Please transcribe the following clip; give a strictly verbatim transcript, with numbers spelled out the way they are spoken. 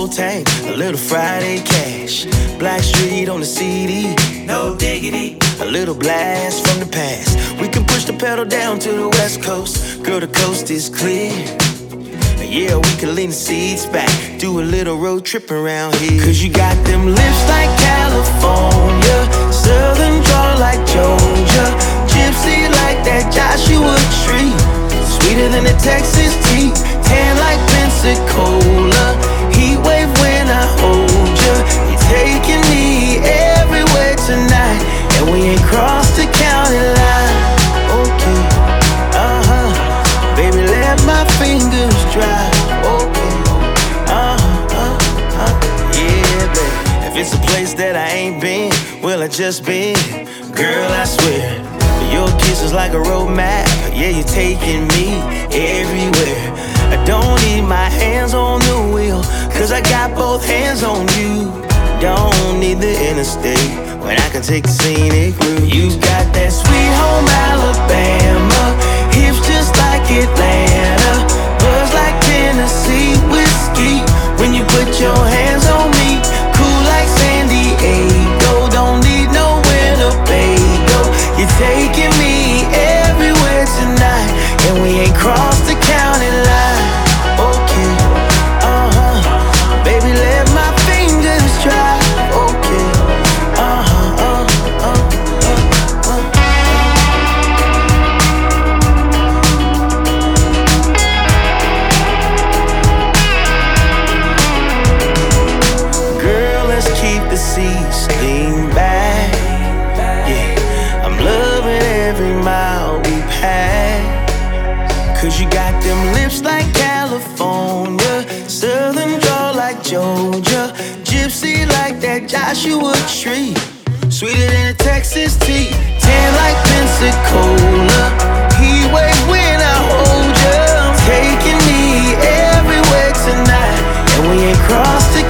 Wu-Tang, a little Friday cash. Black Street on the C D, no diggity. A little blast from the past. We can push the pedal down to the West Coast. Girl, the coast is clear. Yeah, we can lean the seats back, do a little road trip around here. Cause you got them lips like California, southern draw like Georgia, gypsy like that Joshua Tree, sweeter than the Texas tea, tan like Pensacola, heat wave when I hold ya. You're taking me everywhere tonight, and we ain't crossed the county line. Okay, uh-huh, baby, let my fingers dry. Okay, uh-huh, uh-huh, yeah, baby. If it's a place that I ain't been, well, I just been. Girl, I swear, your kiss is like a road map. Yeah, you're taking me everywhere. I don't need my hands on the wheel, cause I got both hands on you. Don't need the interstate when I can take the scenic route. You got that sweet home Alabama, hips just like Atlanta, buzz like Tennessee whiskey when you put your hands on me. Cool like San Diego, don't need no Winnebago. You're taking me everywhere tonight, and we ain't crossed the county line. Okay, uh-huh, baby, let my fingers dry. Okay, uh-huh, uh-huh, uh-huh. Girl, let's keep the seats lean back. Yeah, I'm loving every mile we pass. Cause you got them lips like California, southern draw like Georgia, gypsy like that Joshua Tree, sweeter than a Texas tea, tan like Pensacola, heat wave when I hold ya. Taking me everywhere tonight, and we ain't crossed the